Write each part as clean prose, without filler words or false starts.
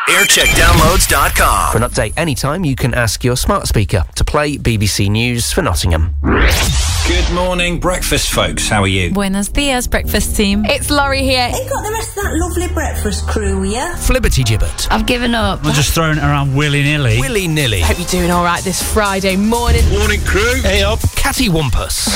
Aircheckdownloads.com. For an update anytime, you can ask your smart speaker to play BBC News for Nottingham. Good morning, breakfast folks. How are you? Buenos dias, breakfast team. It's Laurie here. You got the rest of that lovely breakfast crew, yeah? Flibberty Gibbet. I've given up. I'm just throwing it around willy-nilly. Willy-nilly. Hope you're doing all right this Friday morning. Morning, crew. Hey up. Catty Wumpus.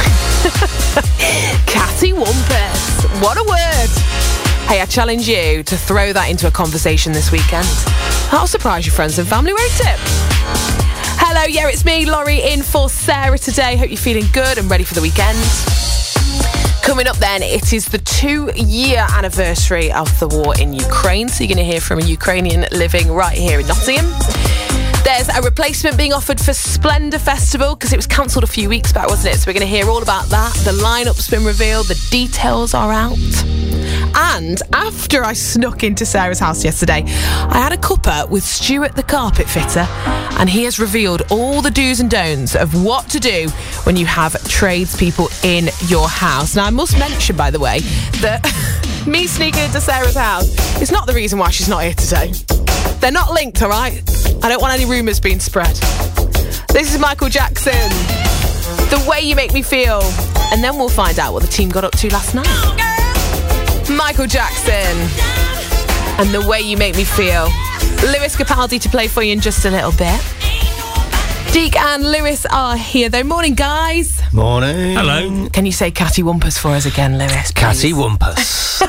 Catty Wumpus. What a word. Hey, I challenge you to throw that into a conversation this weekend. That'll surprise your friends and family, won't it? Hello, yeah, it's me, Laurie, in for Sarah today. Hope you're feeling good and ready for the weekend. Coming up then, it is the 2-year anniversary of the war in Ukraine. So you're going to hear from a Ukrainian living right here in Nottingham. There's a replacement being offered for Splendour Festival because it was cancelled a few weeks back, wasn't it? So we're going to hear all about that. The line-up's been revealed. The details are out. And after I snuck into Sarah's house yesterday, I had a cuppa with Stuart the carpet fitter, and he has revealed all the do's and don'ts of what to do when you have tradespeople in your house. Now, I must mention, by the way, that me sneaking into Sarah's house is not the reason why she's not here today. They're not linked, all right? I don't want any rumours being spread. This is Michael Jackson. The Way You Make Me Feel. And then we'll find out what the team got up to last night. Michael Jackson and The Way You Make Me Feel. Lewis Capaldi to play for you in just a little bit. Deke and Lewis are here though. Morning, guys. Morning. Hello. Can you say Catty Wumpus for us again, Lewis? Catty Wumpus.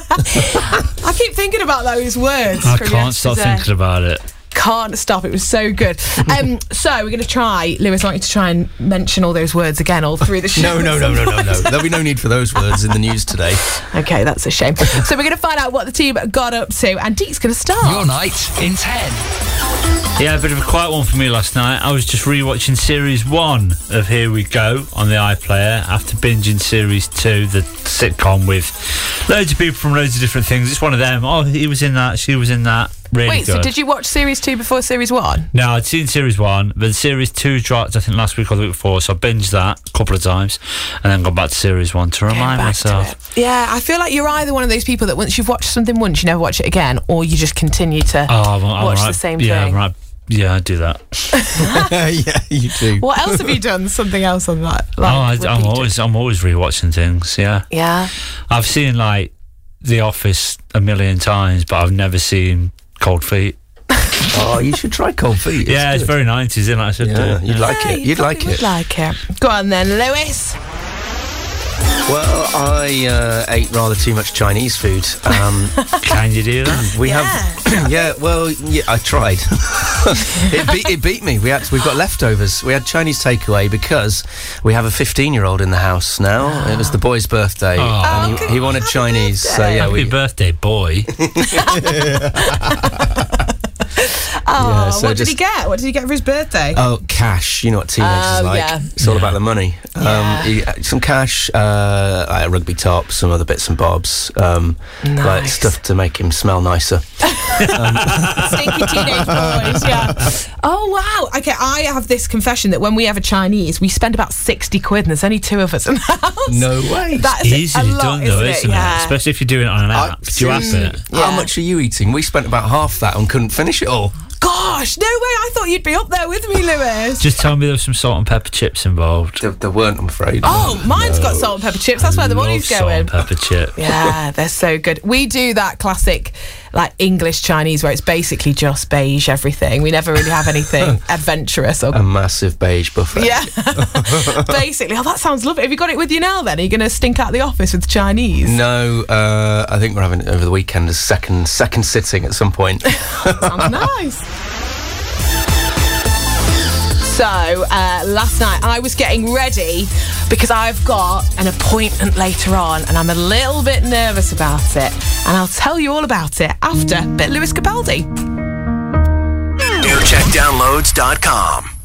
I keep thinking about those words. I from can't stop yesterday. thinking about it. Can't stop. It was so good. So we're going to try, Lewis, I want you to try and mention all those words again all through the show. No. There'll be no need for those words in the news today. Okay, that's a shame. So we're going to find out what the team got up to, and Deke's going to start. Your night in 10. Yeah, a bit of a quiet one for me last night. I was just rewatching Series 1 of Here We Go on the iPlayer after binging Series 2, the sitcom with loads of people from loads of different things. It's one of them. Oh, he was in that, she was in that. Really Wait, good. so did you watch Series 2 before Series 1? No, I'd seen Series 1, but Series 2 dropped, I think, last week or the week before, so I binged that a couple of times and then gone back to Series 1 to remind myself. Yeah, I feel like you're either one of those people that once you've watched something once, you never watch it again, or you just continue to watch the same thing. Right. Yeah, I do that. Yeah, you do. What else have you done? Something else on that? I'm always rewatching things. Yeah. Yeah. I've seen like The Office a million times, but I've never seen Cold Feet. Oh, you should try Cold Feet. It's very 90s, isn't it? I should do it. You'd like it. You'd like it. Would like it. Go on then, Lewis. Well, I ate rather too much Chinese food. Can you do that? We have, I tried. It beat me. We've got leftovers. We had Chinese takeaway because we have a 15-year-old in the house now. It was the boy's birthday, and he wanted Chinese. Birthday. So yeah, Happy birthday, boy. What did he get? What did he get for his birthday? Oh, cash. You know what teenagers like. Yeah. It's all about the money. Some cash, like a rugby top, some other bits and bobs, like stuff to make him smell nicer. Stinky teenage boys, yeah. Oh, wow. Okay, I have this confession that when we have a Chinese, we spend about 60 quid and there's only 2 of us in the house. No way. That's Easily a lot, done, though, isn't it? Yeah. Especially if you're doing it on an app. Do you app it? How much are you eating? We spent about half that and couldn't finish it all. Gosh, no way. I thought you'd be up there with me, Lewis. Just tell me there was some salt and pepper chips involved. There weren't, I'm afraid. Oh, mine's got salt and pepper chips. That's where the money's Love salt going. and pepper chip. Yeah, they're so good. We do that classic, like, English Chinese where it's basically just beige everything. We never really have anything adventurous. Or A massive beige buffet. yeah, basically. Oh, that sounds lovely. Have you got it with you now then? Are you going to stink out the office with Chinese? No, I think we're having it over the weekend as second sitting at some point. Sounds nice. So, last night I was getting ready because I've got an appointment later on and I'm a little bit nervous about it. And I'll tell you all about it after a bit Lewis Capaldi. Aircheckdownloads.com.